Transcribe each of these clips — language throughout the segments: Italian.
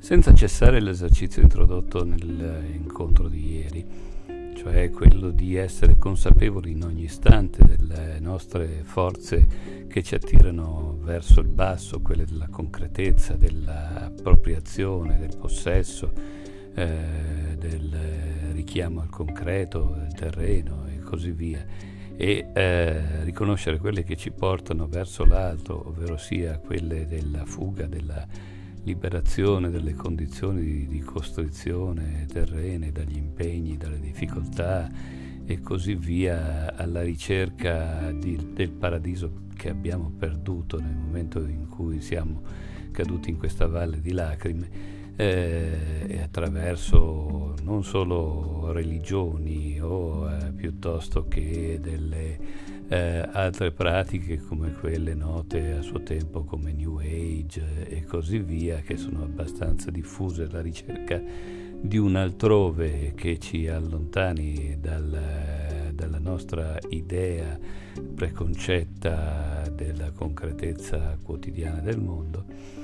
senza cessare l'esercizio introdotto nell'incontro di ieri, cioè quello di essere consapevoli in ogni istante delle nostre forze che ci attirano verso il basso, quelle della concretezza, dell'appropriazione, del possesso, del richiamo al concreto, del terreno e così via, e riconoscere quelle che ci portano verso l'alto, ovvero sia quelle della fuga, della liberazione dalle condizioni di costrizione terrene, dagli impegni, dalle difficoltà e così via, alla ricerca del paradiso che abbiamo perduto nel momento in cui siamo caduti in questa valle di lacrime, e attraverso non solo religioni o piuttosto che delle altre pratiche come quelle note a suo tempo come New Age e così via, che sono abbastanza diffuse, la ricerca di un altrove che ci allontani dalla nostra idea preconcetta della concretezza quotidiana del mondo.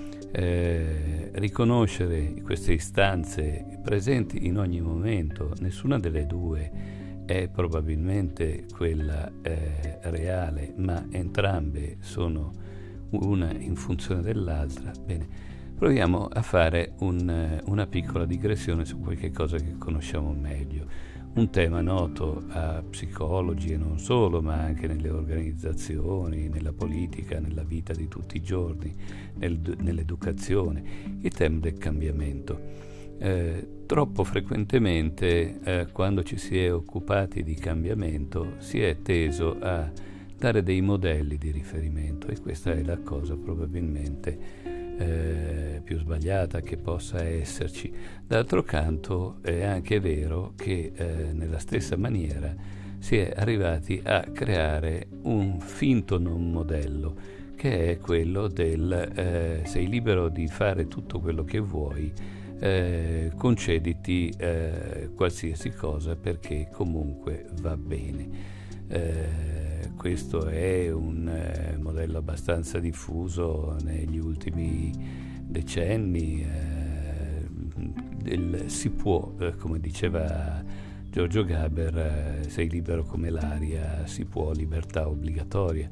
Riconoscere queste istanze presenti in ogni momento, nessuna delle due è probabilmente quella reale, ma entrambe sono una in funzione dell'altra. Bene, proviamo a fare una piccola digressione su qualche cosa che conosciamo meglio. Un tema noto a psicologi e non solo, ma anche nelle organizzazioni, nella politica, nella vita di tutti i giorni, nell'educazione, il tema del cambiamento. Troppo frequentemente quando ci si è occupati di cambiamento si è teso a dare dei modelli di riferimento, e questa è la cosa probabilmente più sbagliata che possa esserci. D'altro canto è anche vero che nella stessa maniera si è arrivati a creare un finto non modello, che è quello del sei libero di fare tutto quello che vuoi, concediti qualsiasi cosa perché comunque va bene. Questo è un modello abbastanza diffuso negli ultimi decenni, si può, come diceva Giorgio Gaber, sei libero come l'aria, si può, libertà obbligatoria.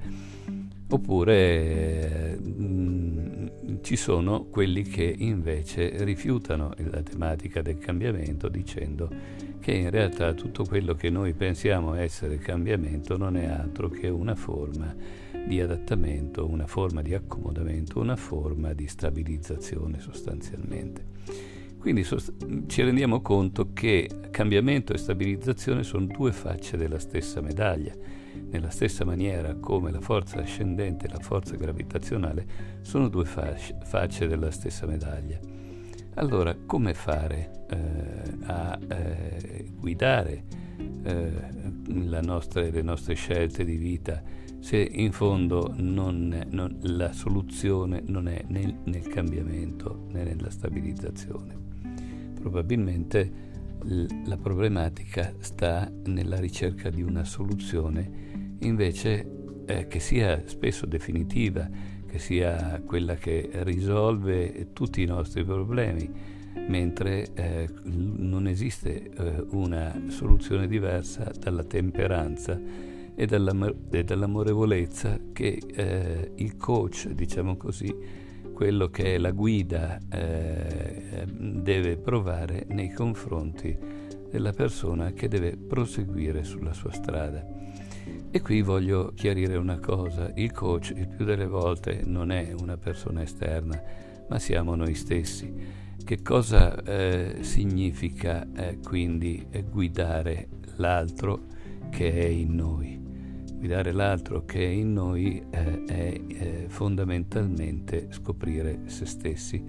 Oppure ci sono quelli che invece rifiutano la tematica del cambiamento, dicendo che in realtà tutto quello che noi pensiamo essere cambiamento non è altro che una forma di adattamento, una forma di accomodamento, una forma di stabilizzazione sostanzialmente. Quindi ci rendiamo conto che cambiamento e stabilizzazione sono due facce della stessa medaglia. Nella stessa maniera come la forza ascendente e la forza gravitazionale sono due facce della stessa medaglia. Allora, come fare a guidare le nostre scelte di vita se in fondo la soluzione non è nel cambiamento né nella stabilizzazione? Probabilmente la problematica sta nella ricerca di una soluzione invece che sia spesso definitiva, che sia quella che risolve tutti i nostri problemi, mentre non esiste una soluzione diversa dalla temperanza e dall'amorevolezza che il coach, diciamo così, quello che è la guida, deve provare nei confronti della persona che deve proseguire sulla sua strada. E qui voglio chiarire una cosa: il coach il più delle volte non è una persona esterna, ma siamo noi stessi. Che cosa significa quindi guidare l'altro che è in noi? Guidare l'altro che è in noi è fondamentalmente scoprire se stessi,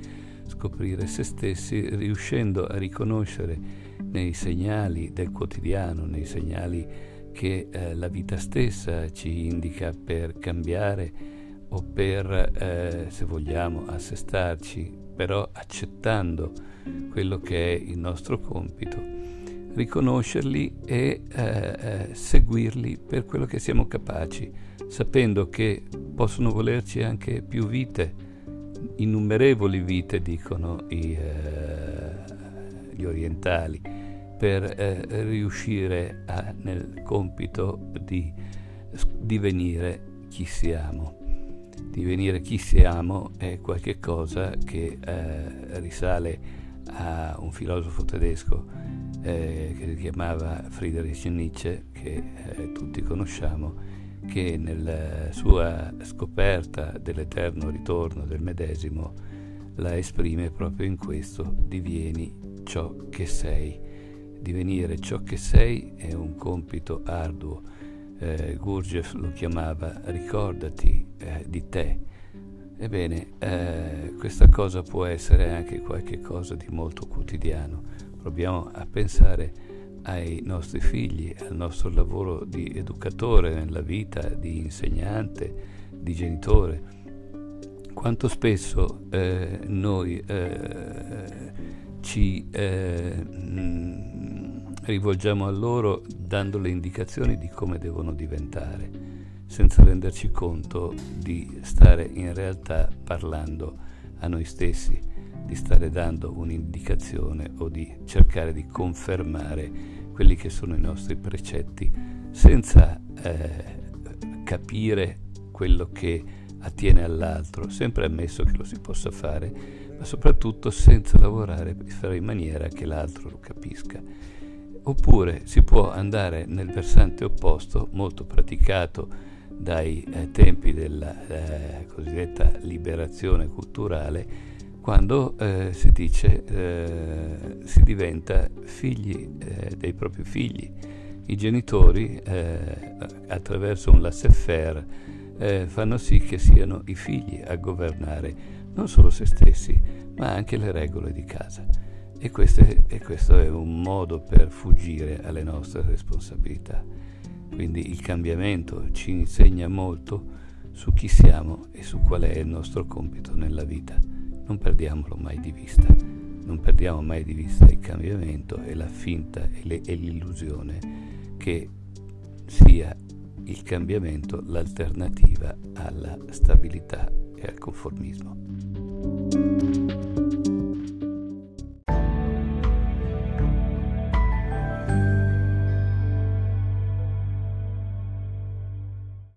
riuscendo a riconoscere nei segnali del quotidiano, nei segnali che la vita stessa ci indica per cambiare o per, se vogliamo, assestarci, però accettando quello che è il nostro compito, riconoscerli e seguirli per quello che siamo capaci, sapendo che possono volerci anche più vite innumerevoli vite, dicono gli orientali, per riuscire nel compito di divenire chi siamo. Divenire chi siamo è qualche cosa che risale a un filosofo tedesco che si chiamava Friedrich Nietzsche, che tutti conosciamo, che nella sua scoperta dell'eterno ritorno del medesimo la esprime proprio in questo: divieni ciò che sei. Divenire ciò che sei è un compito arduo. Gurdjieff lo chiamava ricordati di te. Ebbene, questa cosa può essere anche qualche cosa di molto quotidiano. Proviamo a pensare ai nostri figli, al nostro lavoro di educatore nella vita, di insegnante, di genitore. Quanto spesso noi ci rivolgiamo a loro dando le indicazioni di come devono diventare, senza renderci conto di stare in realtà parlando a noi stessi, di stare dando un'indicazione o di cercare di confermare quelli che sono i nostri precetti, senza capire quello che attiene all'altro, sempre ammesso che lo si possa fare, ma soprattutto senza lavorare per fare in maniera che l'altro lo capisca. Oppure si può andare nel versante opposto, molto praticato dai tempi della cosiddetta liberazione culturale, quando si dice si diventa figli dei propri figli. I genitori attraverso un laissez-faire fanno sì che siano i figli a governare non solo se stessi, ma anche le regole di casa. E questo è un modo per fuggire alle nostre responsabilità. Quindi il cambiamento ci insegna molto su chi siamo e su qual è il nostro compito nella vita. Non perdiamolo mai di vista. Non perdiamo mai di vista il cambiamento e la finta e l'illusione che sia il cambiamento l'alternativa alla stabilità e al conformismo.